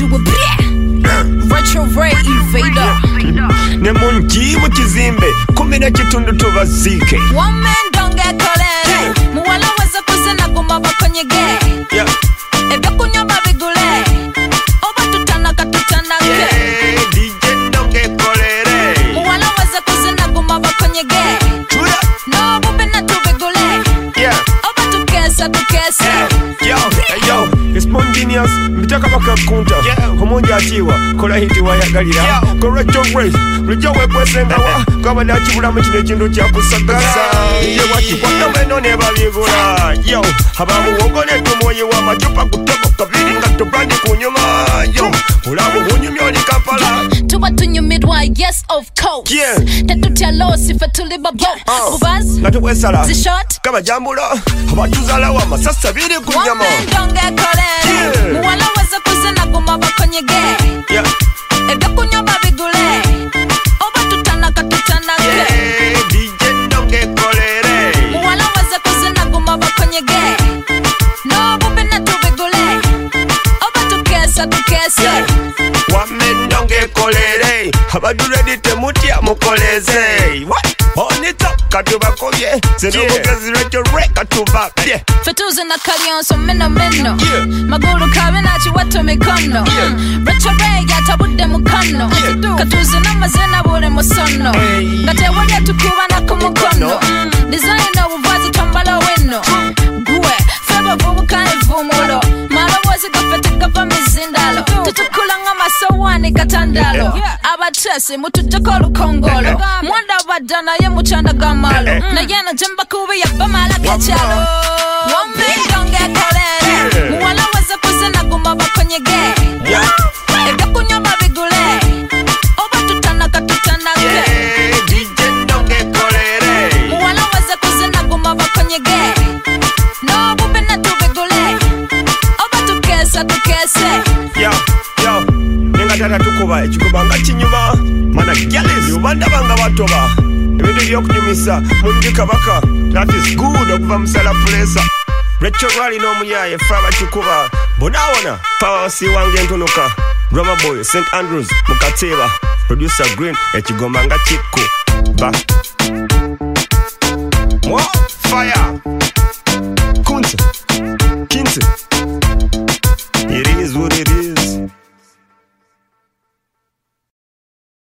tuwe Retro Ray Invader ne mungi mu kizimbe kumi na kitundu tubazike One man don't get kolere Muwala weza kuzina kumaba konyege Ebya kunyoba bigule Oba tutanaka tutanake DJ don't get kolere Muwala weza kuzina kumaba konyege No bubi na tubigule Oba tukesa Yo, it's spontaneous. Mitaka baka kunta Homonji atiwa Kola hiti wayagalira Correcto race Lujo wekwesenga wa Kaba na chibula mchine chindu cha kusagaza Iye waki wanda weno neba vigula Yo, habamu wongone tumoye wa machupa kutoka kabiri ngato brandi kunyuma Yo, ulamu hunyumyoni Kampala Tuba tunyumidwa yes of course Tetutia lo sifa tuliba bo Bubaz Natuwesala Zishot Kaba jambula Habatuzala wa masasa biri kunyama Donge kolere Muwala weza kuzina kumaba konyege Ebya kunyoba bigule Oba tutanaka tutanake DJ donge kolere Muwala weza kuzina kumaba konyege No bubi na tubigule Oba tukesa Wame donge kolere Habadu ready temutia mukoleze What? On it up, katubakobye Zeno mugezi recho reka tubakye Fetuze na kalionso meno Maguru kawe na chiwato mikono Retro Ray yatabude mukano Katuze na mazena bure musono Ngate wanya tukuwa na kumukono Design na uvazi tombala weno Gwe, feba vubu kane vumulo Mara wazi gafete gava mizindalo Tutukula nga masawani katandalo Abatese mututako lukongolo Mwanda badana ye muchanda gamalo Na yena jemba kubi ya bamala kachalo Wame donge kolere Muwala weza kuzina kumaba konyege Ebya kunyoba bigule Oba tutanaka tutanake DJ donge kolere Muwala weza kuzina kumaba konyege No bubi na tubigule Oba tukese Yo Nenga tata tukuba Chikubanga chinyuma Mana gyalezi ubanda banga batoba Ebintu byokunyumisa Mundika baka That is good okuva musala pulesa Retro Ray n'omuyaye Faba chikuba Bonawona Faba siwange ntunuka Drummer Boy St. Andrews Mukateba Producer Green Ekigoma nga chiku Ba